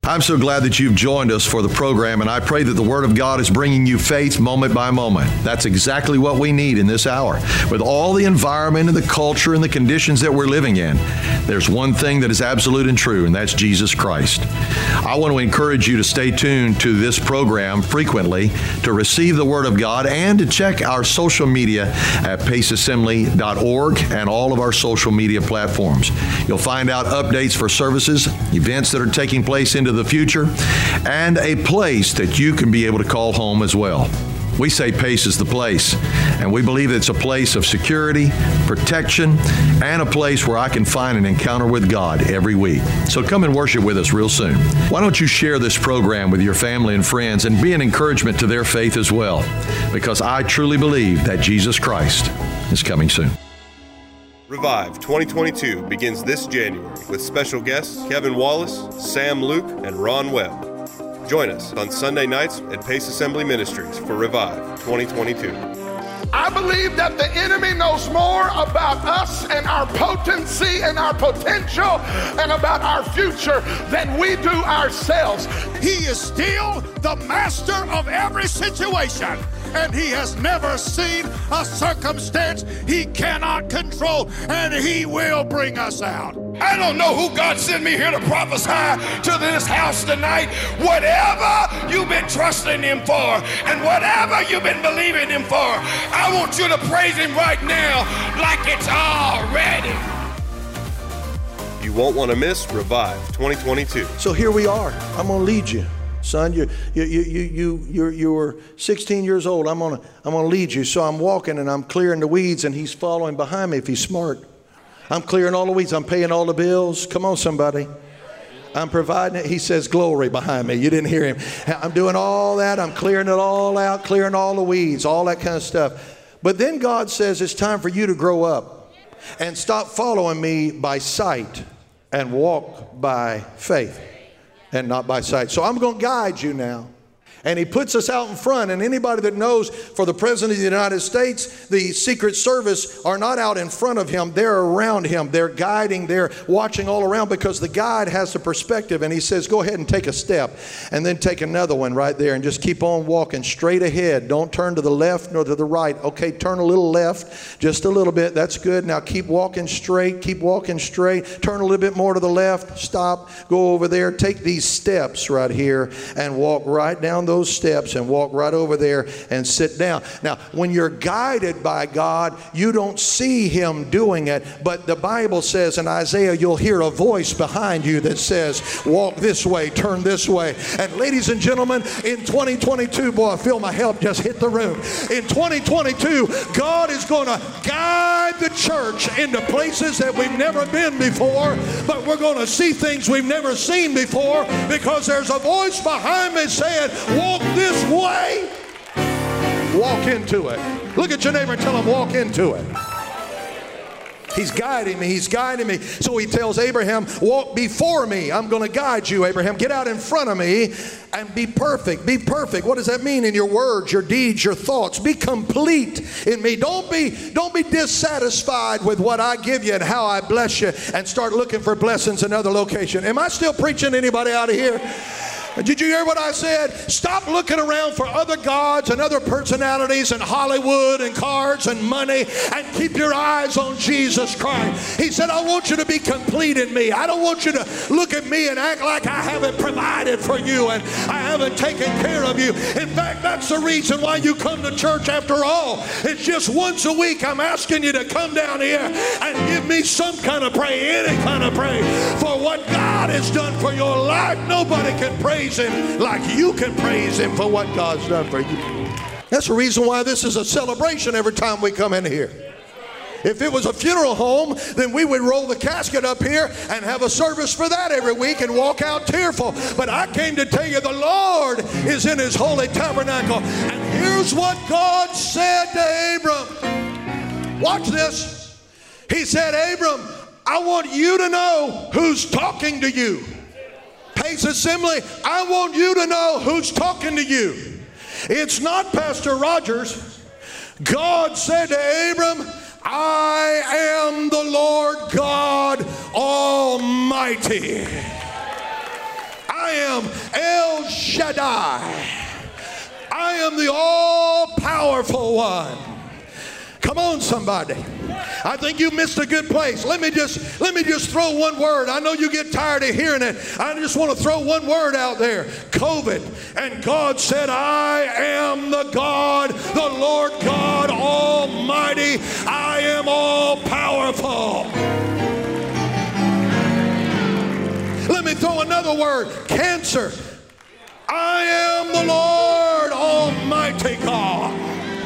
I'm so glad that you've joined us for the program, and I pray that the Word of God is bringing you faith moment by moment. That's exactly what we need in this hour. With all the environment and the culture and the conditions that we're living in, there's one thing that is absolute and true, and that's Jesus Christ. I want to encourage you to stay tuned to this program frequently, to receive the Word of God, and to check our social media at paceassembly.org and all of our social media platforms. You'll find out updates for services, events that are taking place into the future, and a place that you can be able to call home as well. We say Pace is the place, and we believe it's a place of security, protection, and a place where I can find an encounter with God every week. So come and worship with us real soon. Why don't you share this program with your family and friends and be an encouragement to their faith as well? Because I truly believe that Jesus Christ is coming soon. Revive 2022 begins this January with special guests Kevin Wallace, Sam Luke, and Ron Webb. Join us on Sunday nights at Pace Assembly Ministries for Revive 2022. I believe that the enemy knows more about us and our potency and our potential and about our future than we do ourselves. He is still the master of every situation, and he has never seen a circumstance he cannot control, and he will bring us out. I don't know who God sent me here to prophesy to this house tonight. Whatever you've been trusting him for and whatever you've been believing him for, I want you to praise him right now like it's already. You won't want to miss Revive 2022. So here we are. I'm going to lead you. Son, you're 16 years old. I'm gonna lead you. So I'm walking and I'm clearing the weeds, and he's following behind me if he's smart. I'm clearing all the weeds. I'm paying all the bills. Come on, somebody. I'm providing it. He says glory behind me. You didn't hear him. I'm doing all that. I'm clearing it all out, clearing all the weeds, all that kind of stuff. But then God says it's time for you to grow up and stop following me by sight and walk by faith and not by sight. So I'm going to guide you now. And he puts us out in front, and anybody that knows, for the President of the United States, the Secret Service are not out in front of him. They're around him. They're guiding. They're watching all around, because the guide has the perspective, and he says, go ahead and take a step and then take another one right there and just keep on walking straight ahead. Don't turn to the left nor to the right. Okay, turn a little left, just a little bit. That's good. Now keep walking straight. Keep walking straight. Turn a little bit more to the left. Stop. Go over there. Take these steps right here and walk right down those steps and walk right over there and sit down. Now, when you're guided by God, you don't see him doing it, but the Bible says in Isaiah, you'll hear a voice behind you that says, walk this way, turn this way. And ladies and gentlemen, in 2022, boy, I feel my help just hit the room. In 2022, God is going to guide the church into places that we've never been before, but we're going to see things we've never seen before, because there's a voice behind me saying, walk this way. Walk into it. Look at your neighbor and tell him, walk into it. He's guiding me. He's guiding me. So he tells Abraham, walk before me. I'm going to guide you, Abraham. Get out in front of me and be perfect. Be perfect. What does that mean? In your words, your deeds, your thoughts. Be complete in me. Don't be dissatisfied with what I give you and how I bless you, and start looking for blessings in other locations. Am I still preaching anybody out of here? Did you hear what I said? Stop looking around for other gods and other personalities and Hollywood and cars and money, and keep your eyes on Jesus Christ. He said, I want you to be complete in me. I don't want you to look at me and act like I haven't provided for you and I haven't taken care of you. In fact, that's the reason why you come to church after all. It's just once a week I'm asking you to come down here and give me some kind of praise, any kind of praise for what God has done for your life. Nobody can praise him like you can praise him for what God's done for you. That's the reason why this is a celebration every time we come in here. If it was a funeral home, then we would roll the casket up here and have a service for that every week and walk out tearful. But I came to tell you the Lord is in his holy tabernacle. And here's what God said to Abram. Watch this. He said, Abram, I want you to know who's talking to you. Pace Assembly, I want you to know who's talking to you. It's not Pastor Rogers. God said to Abram, I am the Lord God Almighty. I I am El Shaddai. I am the all-powerful one. Come on, somebody. I think you missed a good place. Let me just throw one word. I know you get tired of hearing it. I just want to throw one word out there. COVID. And God said, I am the God, the Lord God Almighty. I am all-powerful. Let me throw another word. Cancer. I am the Lord Almighty God.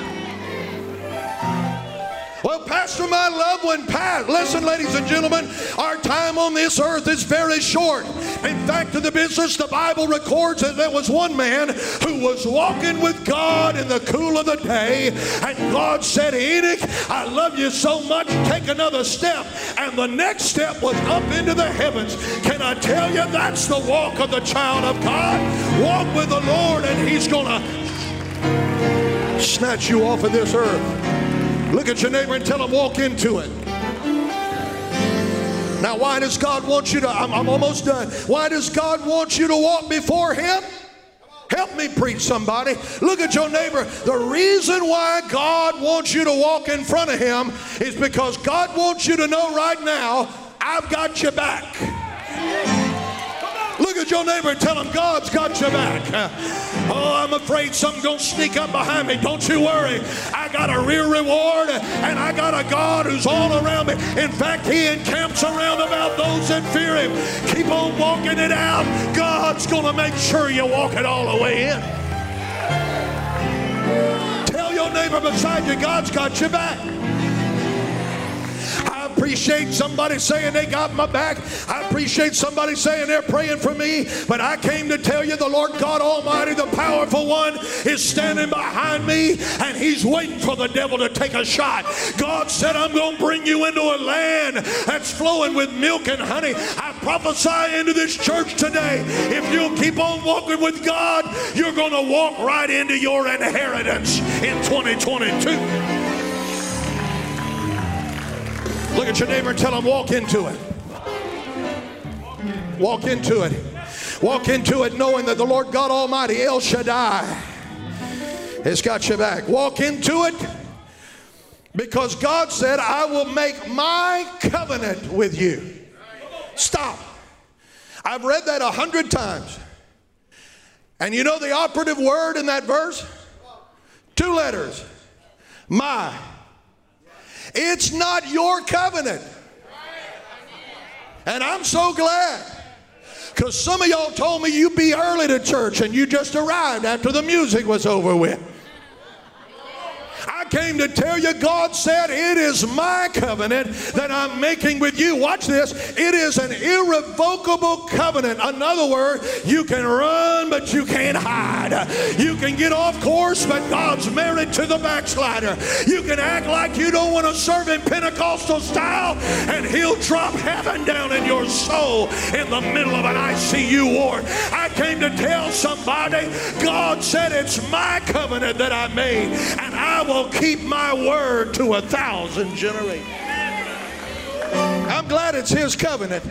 Well, Pastor, my loved one passed. Listen, ladies and gentlemen, our time on this earth is very short. In fact, to the business, the Bible records that there was one man who was walking with God in the cool of the day, and God said, Enoch, I love you so much, take another step. And the next step was up into the heavens. Can I tell you, that's the walk of the child of God? Walk with the Lord, and He's going to snatch you off of this earth. Look at your neighbor and tell him, walk into it. Now, why does God want you to, I'm almost done. Why does God want you to walk before Him? Help me preach, somebody. Look at your neighbor. The reason why God wants you to walk in front of Him is because God wants you to know right now, I've got your back. Look at your neighbor and tell him, God's got your back. Oh, I'm afraid something's going to sneak up behind me. Don't you worry. I got a real reward, and I got a God who's all around me. In fact, He encamps around about those that fear Him. Keep on walking it out. God's going to make sure you walk it all the way in. Tell your neighbor beside you, God's got your back. I appreciate somebody saying they got my back. I appreciate somebody saying they're praying for me. But I came to tell you the Lord God Almighty, the powerful one, is standing behind me, and He's waiting for the devil to take a shot. God said, I'm going to bring you into a land that's flowing with milk and honey. I prophesy into this church today, if you'll keep on walking with God, you're going to walk right into your inheritance in 2022. Look at your neighbor and tell him, walk into it. Walk into it. Walk into it knowing that the Lord God Almighty, El Shaddai, has got your back. Walk into it because God said, I will make my covenant with you. Stop. I've read that 100 times. And you know the operative word in that verse? 2 letters. My. It's not your covenant. And I'm so glad, because some of y'all told me you'd be early to church and you just arrived after the music was over with. I came to tell you, God said, it is my covenant that I'm making with you. Watch this. It is an irrevocable covenant. In other words, you can run, but you can't hide. You can get off course, but God's married to the backslider. You can act like you don't want to serve Him Pentecostal style, and He'll drop heaven down in your soul in the middle of an ICU ward. I came to tell somebody, God said, it's my covenant that I made, and I will keep my word to 1,000 generations. I'm glad it's His covenant.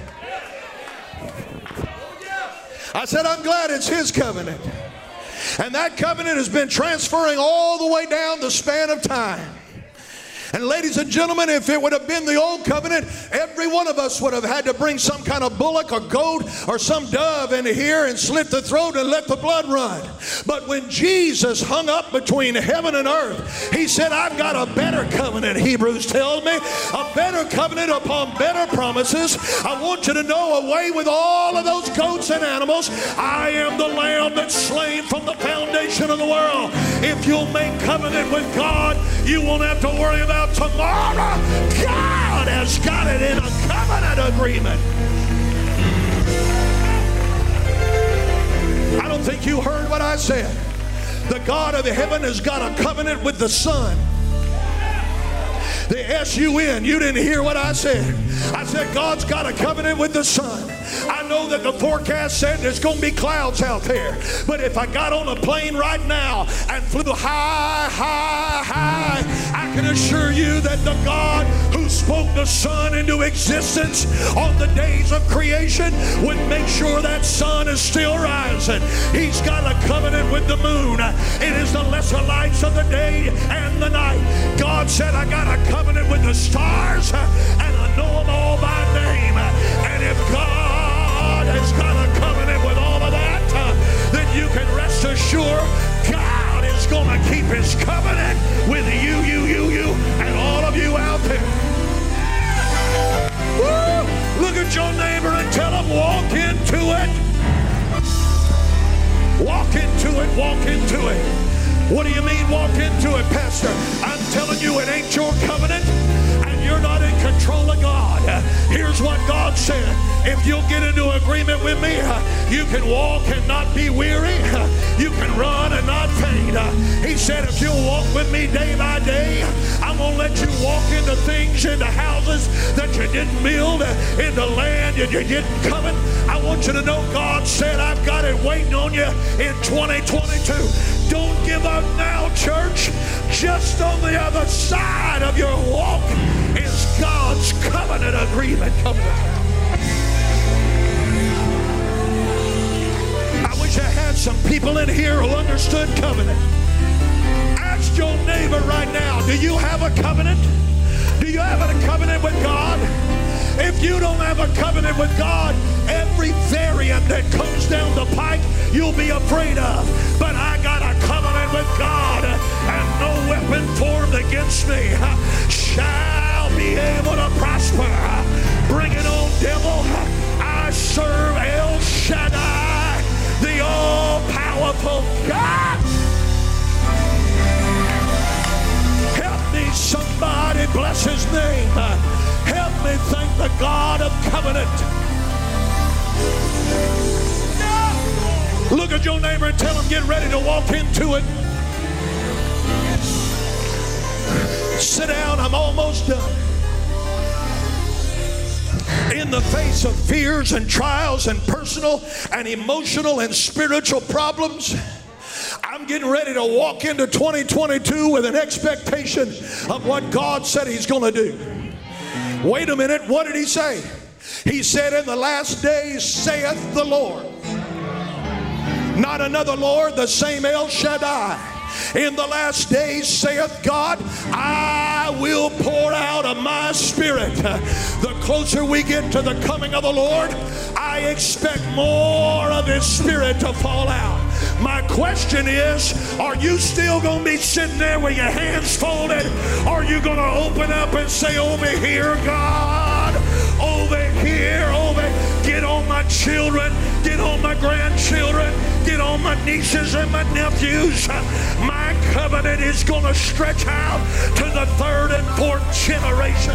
I said, I'm glad it's His covenant. And that covenant has been transferring all the way down the span of time. And ladies and gentlemen, if it would have been the old covenant, every one of us would have had to bring some kind of bullock or goat or some dove into here and slit the throat and let the blood run. But when Jesus hung up between heaven and earth, He said, I've got a better covenant, Hebrews tells me, a better covenant upon better promises. I want you to know, away with all of those goats and animals, I am the Lamb that's slain from the foundation of the world. If you'll make covenant with God, you won't have to worry about tomorrow. God has got it in a covenant agreement. I don't think you heard what I said. The God of heaven has got a covenant with the Son. The S-U-N. You didn't hear what I said. I said God's got a covenant with the Son. I know that the forecast said there's going to be clouds out there. But if I got on a plane right now and flew high, high, high, I can assure you that the God who spoke the sun into existence on the days of creation would make sure that sun is still rising. He's got a covenant with the moon. It is the lesser lights of the day and the night. God said, I got a covenant with the stars, and I know them all by name. And if God has got a covenant with all of that, then you can rest assured God is going to keep his covenant with you, and all of you out there. Woo! Look at your neighbor and tell him, walk into it. Walk into it, walk into it. What do you mean walk into it, Pastor? I'm telling you, it ain't your covenant, and you're not in control of God. Here's what God said. If you'll get into agreement with me, you can walk and not be weary. You can run and not faint. He said, if you'll walk with me day by day, I'm going to let you walk into things, into houses that you didn't build, into land that you didn't covet. I want you to know God said, I've got it waiting on you in 2022. Don't give up now, church. Just on the other side of your walk is God's covenant agreement coming out. I wish I had some people in here who understood covenant. Ask your neighbor right now, do you have a covenant? Do you have a covenant with God? If you don't have a covenant with God, every variant that comes down the pike, you'll be afraid of. But I got a covenant with God, and no weapon formed against me shall be able to prosper. Bring it on, devil. I serve El Shaddai, the all-powerful God. Help me, somebody bless his name. Help me thank the God of covenant. Look at your neighbor and tell him, get ready to walk into it. Sit down, I'm almost done. In the face of fears and trials and personal and emotional and spiritual problems, I'm getting ready to walk into 2022 with an expectation of what God said he's going to do. Wait a minute, what did he say? He said, in the last days saith the Lord. Not another Lord, the same El Shaddai. In the last days saith God, I will pour out of my spirit. The closer we get to the coming of the Lord, I expect more of his spirit to fall out. My question is, are you still going to be sitting there with your hands folded? Or are you going to open up and say, over here, God, over here, over, get on my children, get on my grandchildren, get on my nieces and my nephews. My covenant is going to stretch out to the third and fourth generation.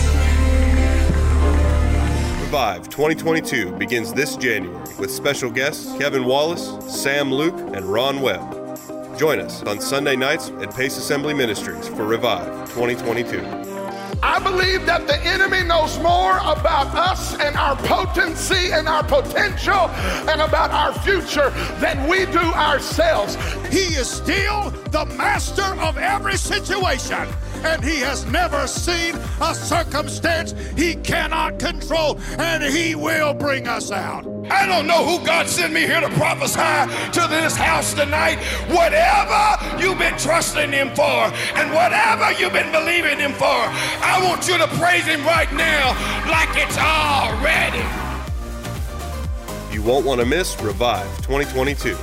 Revive 2022 begins this January with special guests Kevin Wallace, Sam Luke, and Ron Webb. Join us on Sunday nights at Pace Assembly Ministries for Revive 2022. I believe that the enemy knows more about us and our potency and our potential and about our future than we do ourselves. He is still the master of every situation, and he has never seen a circumstance he cannot control, and he will bring us out. I don't know who God sent me here to prophesy to this house tonight. Whatever you've been trusting him for and whatever you've been believing him for, I want you to praise him right now like it's already. You won't want to miss Revive 2022.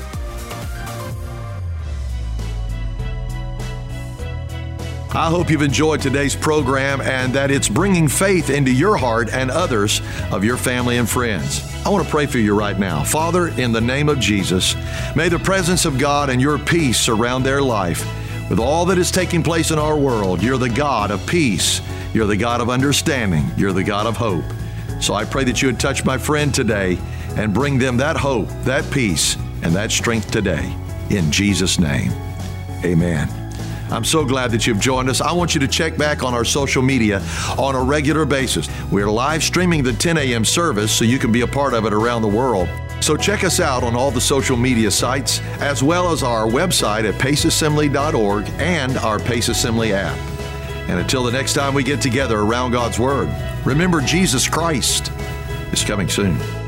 I hope you've enjoyed today's program and that it's bringing faith into your heart and others of your family and friends. I want to pray for you right now. Father, in the name of Jesus, may the presence of God and your peace surround their life. With all that is taking place in our world, you're the God of peace. You're the God of understanding. You're the God of hope. So I pray that you would touch my friend today and bring them that hope, that peace, and that strength today. In Jesus' name, amen. I'm so glad that you've joined us. I want you to check back on our social media on a regular basis. We're live streaming the 10 a.m. service so you can be a part of it around the world. So check us out on all the social media sites, as well as our website at paceassembly.org and our Pace Assembly app. And until the next time we get together around God's Word, remember Jesus Christ is coming soon.